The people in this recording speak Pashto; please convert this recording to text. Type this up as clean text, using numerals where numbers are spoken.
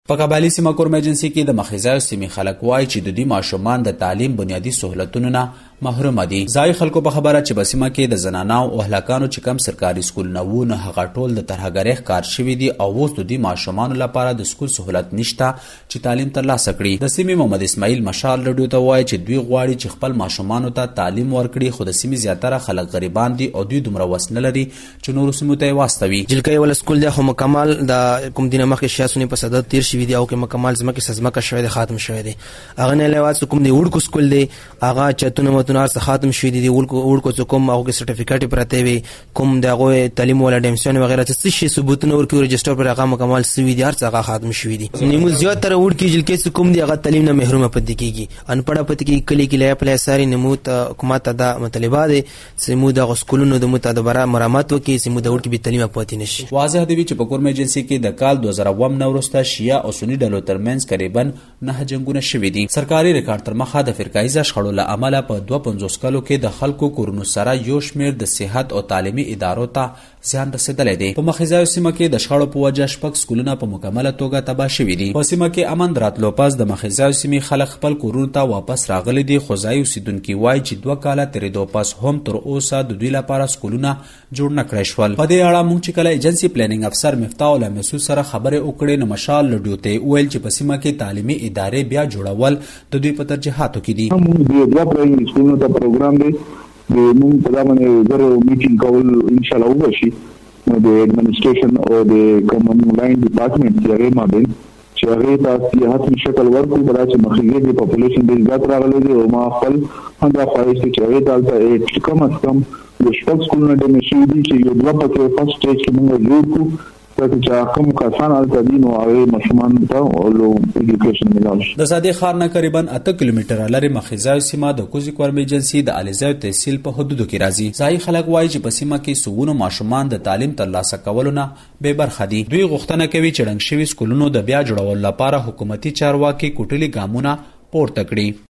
په قبایلي سیمه کورم ایجنسي کې د مخیزایو سیمې خلک وایي چې د دوی ماشومان د تعلیم بنیادي سهولتونو نه محروم دي. ځای خلکو په خبره چې په سیمه کې د زنانو او اهلکانو چې کم سرکاري سکولونه وو نه هغه ټول د ترهګرۍ ښکار شوي دي او اوس د دوی ماشومانو لپاره د سکول سهولت نشته چې تعلیم ترلاسه کړي. د سیمې محمد اسماعیل مشال رادیو ته وایي چې دوی غواړي چې خپل ماشومانو ته تعلیم ورکړي، خو د سیمې زیاتره خلک غریبان دي او دوی دومره وس نه لري چې نورو سیمو ته یې واستوي. جلکۍ ول سکول دی خو مکمل د کوم دینه مخکې شاسونی په صدد تیر شوي دي او کې مکمل ځمکې سزمکه شوی دی، ختم شوی دی. هغه نه علاوه کوم دی وړکو سکول دی هغه چتونه متونه ارڅ ختم شوی دی. وړکو کوم هغه سرټیفیکټ پراته وي، کوم دغه تعلیم ولا ډیمشن وغیرہ څه شي ثبوتونه ورکو رجسٹر پر هغه مکمل سوي دي، ارڅ هغه ختم شوی دی. نیمو زیاتره وړکي جلکۍ کوم دی هغه تعلیم نه محروم پاتې کیږي، انپړه پاتې کیږي. کلی کلی خپل ساري نمو ته حکومت د مطالبه دي سمو د سکولونو د متدبره مرامت وکي سمو د وړکي به تعلیم پاتې نشي. واضح دی چې په کورم ایجنسي کې د کال 2009 وروسته شیعه او سنی ډلو ترمنځ تقریبا 9 جنگونه شوي دي. سرکاري ریکارډ تر مخه د فرقایي شخړو له امله په 250 کلو کې د خلکو کورونو سره یو شمېر د صحت او تعلیمي ادارو ته زیان رسیدلی دی. په مخیزایو سیمه کې د شخړو په وجه 6 سکولونه په مکمله توګه تباه شوي دي. په سیمه کې امن راتلو پس د مخیزایو سیمې خلک خپل کورونو ته واپس راغلي دي، خو ځایي اوسیدونکي وایي چې 2 کاله تېرېدو پس هم تر اوسه د دوی لپاره سکولونه جوړ نه کړای شول. په دې اړه موږ چې کله ایجنسي پلانینګ افسر مفتاح الله مسعود سره خبرې وکړې نو مشال رادیو ته ویل چې په سیمه کې تعلیمي ادارې بیا جوړول د دوی په ترجیحاتو کې دي. موږ د پرایمري سکولونو ته پروګرام دی د موږ په دغه زره میټینګ کول ان شاء الله وشي د ایڈمنسټریشن او د کامن لاین ډپارټمنټ چې هغه مابین چې هغه تاسو یې هڅه شکل ورکړو بل چې مخکې د پاپولیشن د زیات راغلي دي او ما خپل هغه خواهش چې هغه دلته کم از کم د شپږ سکولونو د مشي دي چې یو دوه په فرست سټیج کې موږ جوړ کړو چې کوم کسان الته دي نو هغه مشمن ته او ایجوکیشن ملال شي. د صادق ښار نه تقریبا 8 کیلومتره لري مخیزایو سیمه د کوزي کورم ایجنسي د الیزایو تحصیل په حدودو کې راځي. ځای خلک وایي چې په سیمه کې سوونه ماشومان د تعلیم ترلاسه کولو نه بې برخه دي. دوی غوښتنه کوي چې ړنګ شوي سکولونو د بیا جوړولو لپاره حکومتي چارواکي کوټلي ګامونه پورته کړي.